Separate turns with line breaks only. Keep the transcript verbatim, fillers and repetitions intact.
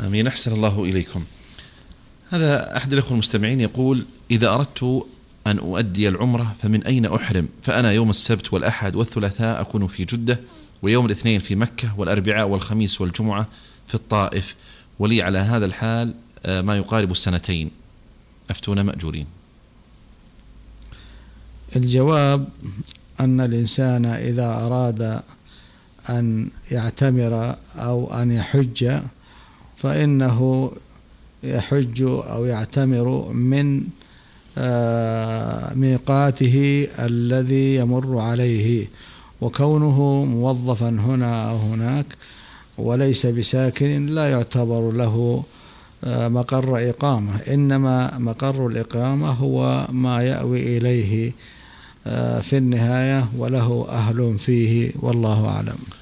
آمين. أحسن الله إليكم. هذا أحد الأخوة المستمعين يقول: إذا أردت أن أؤدي العمرة فمن أين أحرم؟ فأنا يوم السبت والأحد والثلاثاء أكون في جدة، ويوم الاثنين في مكة، والأربعاء والخميس والجمعة في الطائف، ولي على هذا الحال ما يقارب السنتين، أفتونا مأجورين.
الجواب أن الإنسان إذا أراد أن يعتمر أو أن يحج فإنه يحج أو يعتمر من ميقاته الذي يمر عليه، وكونه موظفا هنا أو هناك وليس بساكن لا يعتبر له مقر إقامة، إنما مقر الإقامة هو ما يأوي إليه في النهاية وله أهل فيه، والله أعلم.